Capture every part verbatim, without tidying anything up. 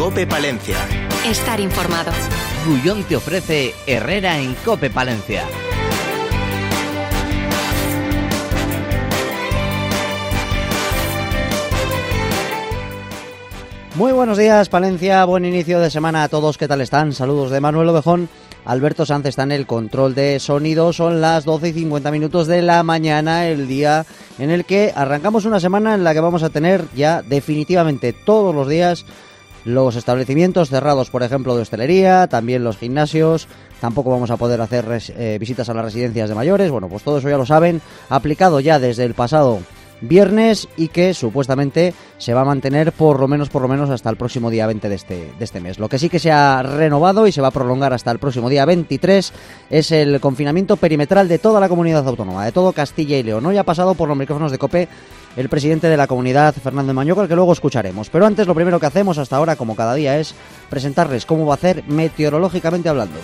COPE Palencia. Estar informado. Gullón te ofrece Herrera en COPE Palencia. Muy buenos días, Palencia, buen inicio de semana a todos, ¿qué tal están? Saludos de Manuel Ovejón, Alberto Sanz está en el control de sonido, son las doce y cincuenta minutos de la mañana, el día en el que arrancamos una semana en la que vamos a tener ya definitivamente todos los días los establecimientos cerrados, por ejemplo, de hostelería, también los gimnasios, tampoco vamos a poder hacer eh, visitas a las residencias de mayores, bueno, pues todo eso ya lo saben, aplicado ya desde el pasado viernes y que supuestamente se va a mantener por lo menos por lo menos hasta el próximo día veinte de este, de este mes. Lo que sí que se ha renovado y se va a prolongar hasta el próximo día veintitrés es el confinamiento perimetral de toda la comunidad autónoma, de todo Castilla y León. Hoy ha pasado por los micrófonos de COPE el presidente de la comunidad, Fernando Mañoco, al que luego escucharemos. Pero antes lo primero que hacemos hasta ahora, como cada día, es presentarles cómo va a hacer meteorológicamente hablando.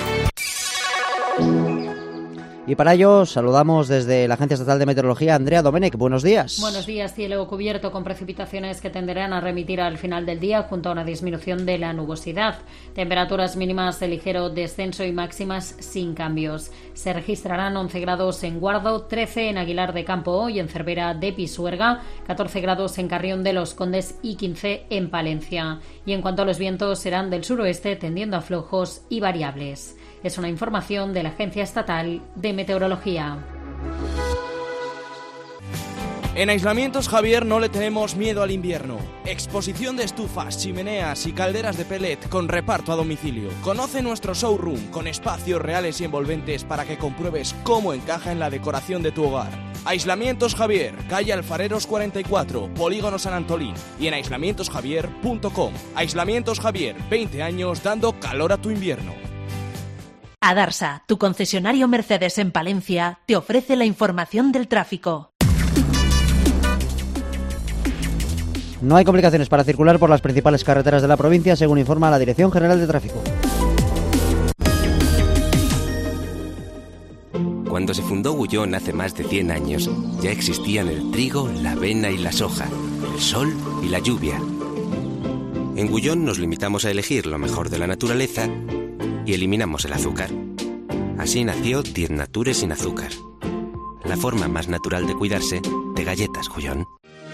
Y para ello saludamos desde la Agencia Estatal de Meteorología, Andrea Domenech. Buenos días. Buenos días. Cielo cubierto con precipitaciones que tenderán a remitir al final del día junto a una disminución de la nubosidad. Temperaturas mínimas de ligero descenso y máximas sin cambios. Se registrarán once grados en Guardo, trece en Aguilar de Campo y en Cervera de Pisuerga, catorce grados en Carrión de los Condes y quince en Palencia. Y en cuanto a los vientos, serán del suroeste tendiendo a flojos y variables. Es una información de la Agencia Estatal de Meteorología. En Aislamientos Javier no le tenemos miedo al invierno. Exposición de estufas, chimeneas y calderas de pellet con reparto a domicilio. Conoce nuestro showroom con espacios reales y envolventes para que compruebes cómo encaja en la decoración de tu hogar. Aislamientos Javier, calle Alfareros cuarenta y cuatro, Polígono San Antolín y en aislamientos javier punto com. Aislamientos Javier, veinte años dando calor a tu invierno. Adarsa, tu concesionario Mercedes en Palencia, te ofrece la información del tráfico. No hay complicaciones para circular por las principales carreteras de la provincia, según informa la Dirección General de Tráfico. Cuando se fundó Gullón hace más de cien años, ya existían el trigo, la avena y la soja, el sol y la lluvia. En Gullón nos limitamos a elegir lo mejor de la naturaleza y eliminamos el azúcar. Así nació Diez Nature sin azúcar. La forma más natural de cuidarse de galletas Gullón.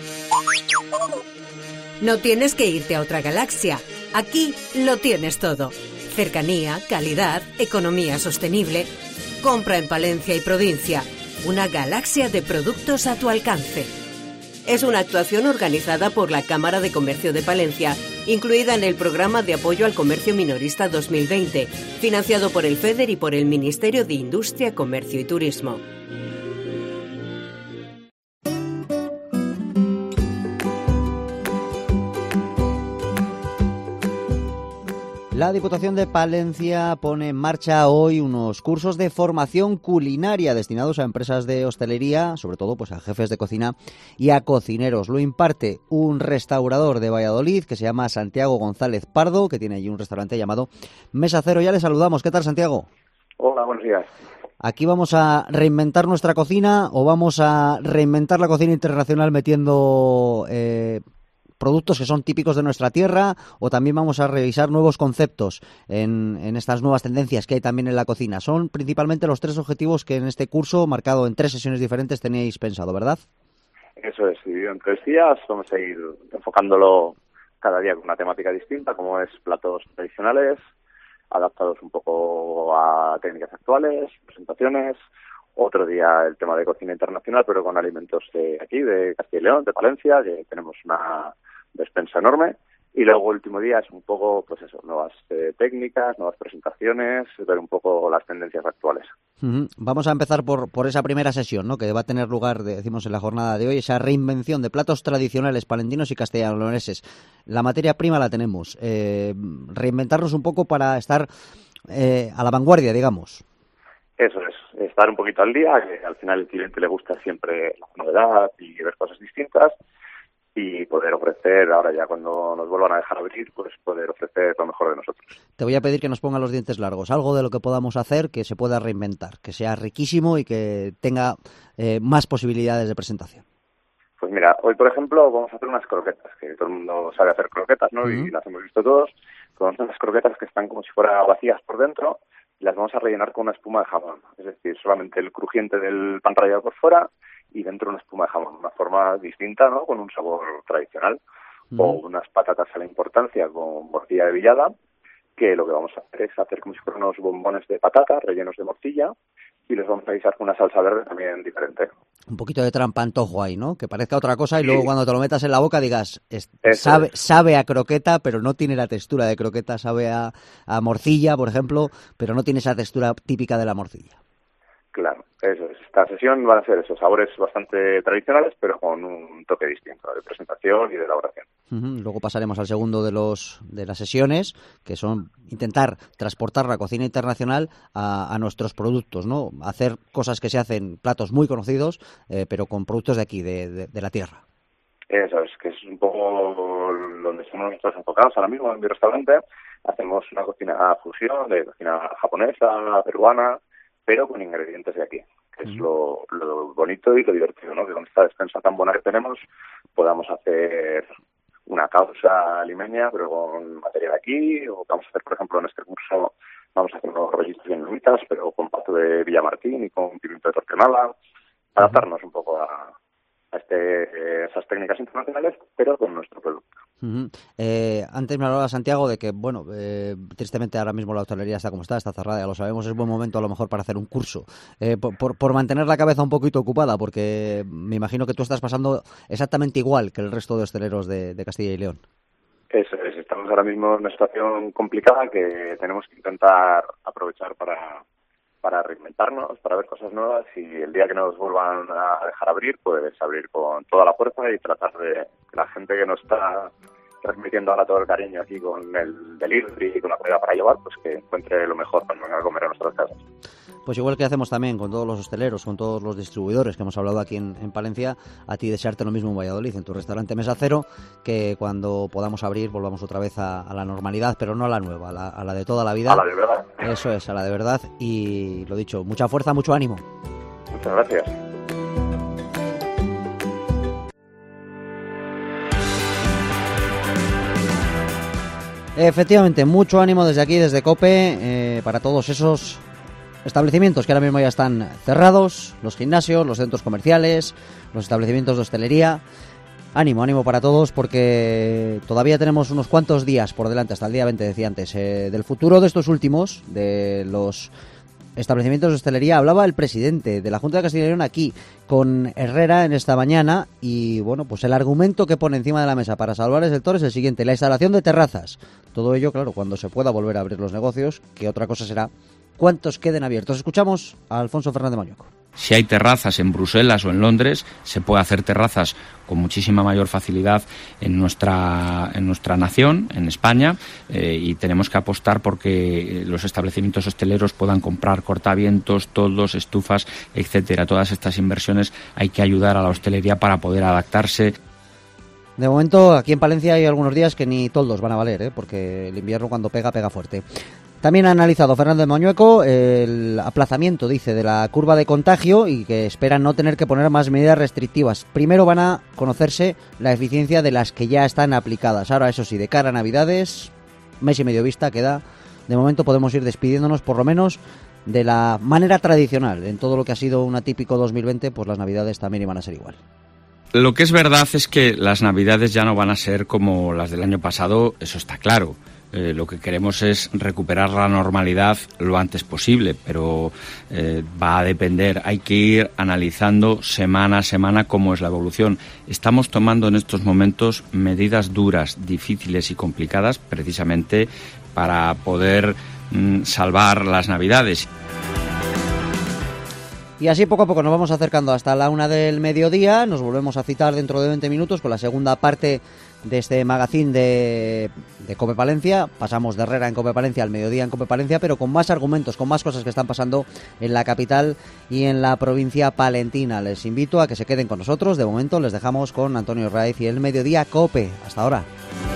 No tienes que irte a otra galaxia. Aquí lo tienes todo. Cercanía, calidad, economía sostenible. Compra en Palencia y provincia. Una galaxia de productos a tu alcance. Es una actuación organizada por la Cámara de Comercio de Palencia, incluida en el Programa de Apoyo al Comercio Minorista dos mil veinte, financiado por el FEDER y por el Ministerio de Industria, Comercio y Turismo. La Diputación de Palencia pone en marcha hoy unos cursos de formación culinaria destinados a empresas de hostelería, sobre todo pues a jefes de cocina y a cocineros. Lo imparte un restaurador de Valladolid que se llama Santiago González Pardo, que tiene allí un restaurante llamado Mesa Cero. Ya le saludamos. ¿Qué tal, Santiago? Hola, buenos días. ¿Aquí vamos a reinventar nuestra cocina o vamos a reinventar la cocina internacional metiendo Eh, productos que son típicos de nuestra tierra, o también vamos a revisar nuevos conceptos en, en estas nuevas tendencias que hay también en la cocina? Son principalmente los tres objetivos que en este curso, marcado en tres sesiones diferentes, teníais pensado, ¿verdad? Eso es, dividido en tres días. Vamos a ir enfocándolo cada día con una temática distinta, como es platos tradicionales, adaptados un poco a técnicas actuales, presentaciones. Otro día el tema de cocina internacional, pero con alimentos de aquí, de Castilla y León, de Palencia, que tenemos una despensa enorme. Y luego el último día es un poco, pues eso, nuevas eh, técnicas, nuevas presentaciones, ver un poco las tendencias actuales. Uh-huh. Vamos a empezar por, por esa primera sesión, ¿no?, que va a tener lugar, decimos, en la jornada de hoy, esa reinvención de platos tradicionales palentinos y castellanoleoneses. La materia prima la tenemos. Eh, reinventarnos un poco para estar eh, a la vanguardia, digamos. Eso es, estar un poquito al día, que al final al cliente le gusta siempre la novedad y ver cosas distintas, y poder ofrecer, ahora ya cuando nos vuelvan a dejar abrir, pues poder ofrecer lo mejor de nosotros. Te voy a pedir que nos pongan los dientes largos, algo de lo que podamos hacer que se pueda reinventar, que sea riquísimo y que tenga eh, más posibilidades de presentación. Pues mira, hoy por ejemplo vamos a hacer unas croquetas, que todo el mundo sabe hacer croquetas, ¿no? Uh-huh. Y las hemos visto todos. Con unas croquetas que están como si fueran vacías por dentro y las vamos a rellenar con una espuma de jamón. Es decir, solamente el crujiente del pan rallado por fuera y dentro una espuma de jamón. Una forma distinta, ¿no? Con un sabor tradicional. Uh-huh. O unas patatas a la importancia con morcilla de villada, que lo que vamos a hacer es hacer como si fueran unos bombones de patata rellenos de morcilla y los vamos a guisar con una salsa verde también diferente. Un poquito de trampa antojo ahí, ¿no? Que parezca otra cosa y luego sí. Cuando te lo metas en la boca digas, es, sabe, es. sabe a croqueta, pero no tiene la textura de croqueta, sabe a, a morcilla, por ejemplo, pero no tiene esa textura típica de la morcilla. Claro, eso es. Esta sesión van a ser esos sabores bastante tradicionales, pero con un toque distinto de presentación y de elaboración. Uh-huh. Luego pasaremos al segundo de los de las sesiones, que son intentar transportar la cocina internacional a, a nuestros productos, ¿no? Hacer cosas que se hacen, platos muy conocidos, eh, pero con productos de aquí, de, de, de la tierra. Eso es, que es un poco donde estamos nosotros enfocados ahora mismo en mi restaurante. Hacemos una cocina fusión de cocina japonesa, peruana, pero con ingredientes de aquí, que es lo, lo bonito y lo divertido, ¿no? Que con esta despensa tan buena que tenemos podamos hacer una causa limeña, pero con materia de aquí, o vamos a hacer, por ejemplo, en este curso, vamos a hacer unos rollitos bien numitas, pero con pato de Villamartín y con pimiento de Torquemada, adaptarnos un poco a, a este, esas técnicas internacionales, pero con nuestro producto. Uh-huh. Eh, antes me hablaba Santiago de que, bueno, eh, tristemente ahora mismo la hostelería está como está, está cerrada, ya lo sabemos, es buen momento a lo mejor para hacer un curso, eh, por, por, por mantener la cabeza un poquito ocupada, porque me imagino que tú estás pasando exactamente igual que el resto de hosteleros de, de Castilla y León. Eso es, estamos ahora mismo en una situación complicada que tenemos que intentar aprovechar para, para reinventarnos, para ver cosas nuevas y el día que nos vuelvan a dejar abrir, pues abrir con toda la fuerza y tratar de que la gente que nos está transmitiendo ahora todo el cariño aquí con el delivery y con la comida para llevar, pues que encuentre lo mejor cuando venga a comer a nuestras casas. Pues igual que hacemos también con todos los hosteleros, con todos los distribuidores que hemos hablado aquí en, en Palencia, a ti desearte lo mismo en Valladolid, en tu restaurante Mesa Cero, que cuando podamos abrir volvamos otra vez a, a la normalidad, pero no a la nueva, a la, a la de toda la vida. A la de verdad. Eso es, a la de verdad. Y lo dicho, mucha fuerza, mucho ánimo. Muchas gracias. Efectivamente, mucho ánimo desde aquí, desde COPE, eh, para todos esos establecimientos que ahora mismo ya están cerrados, los gimnasios, los centros comerciales, los establecimientos de hostelería. Ánimo, ánimo para todos, porque todavía tenemos unos cuantos días por delante, hasta el día veinte, decía antes, eh, del futuro de estos últimos, de los establecimientos de hostelería. Hablaba el presidente de la Junta de Castilla y León aquí con Herrera en esta mañana y bueno, pues el argumento que pone encima de la mesa para salvar el sector es el siguiente: la instalación de terrazas. Todo ello, claro, cuando se pueda volver a abrir los negocios, que otra cosa será cuántos queden abiertos. Escuchamos a Alfonso Fernández Moñueco. Si hay terrazas en Bruselas o en Londres, se puede hacer terrazas con muchísima mayor facilidad en nuestra en nuestra nación, en España, eh, y tenemos que apostar porque los establecimientos hosteleros puedan comprar cortavientos, toldos, estufas, etcétera. Todas estas inversiones hay que ayudar a la hostelería para poder adaptarse. De momento, aquí en Palencia hay algunos días que ni toldos van a valer, ¿eh? Porque el invierno cuando pega, pega fuerte. También ha analizado Fernando de Moñueco el aplazamiento, dice, de la curva de contagio y que esperan no tener que poner más medidas restrictivas. Primero van a conocerse la eficiencia de las que ya están aplicadas. Ahora, eso sí, de cara a Navidades, mes y medio vista queda. De momento podemos ir despidiéndonos, por lo menos, de la manera tradicional. En todo lo que ha sido un atípico dos mil veinte, pues las Navidades también iban a ser igual. Lo que es verdad es que las Navidades ya no van a ser como las del año pasado, eso está claro. Eh, lo que queremos es recuperar la normalidad lo antes posible, pero eh, va a depender, hay que ir analizando semana a semana cómo es la evolución. Estamos tomando en estos momentos medidas duras, difíciles y complicadas precisamente para poder mm, salvar las Navidades. Y así poco a poco nos vamos acercando hasta la una del mediodía. Nos volvemos a citar dentro de veinte minutos con la segunda parte de este magazine de, de COPE Palencia. Pasamos de Herrera en COPE Palencia al mediodía en COPE Palencia, pero con más argumentos, con más cosas que están pasando en la capital y en la provincia palentina. Les invito a que se queden con nosotros. De momento les dejamos con Antonio Raiz y el mediodía COPE. Hasta ahora.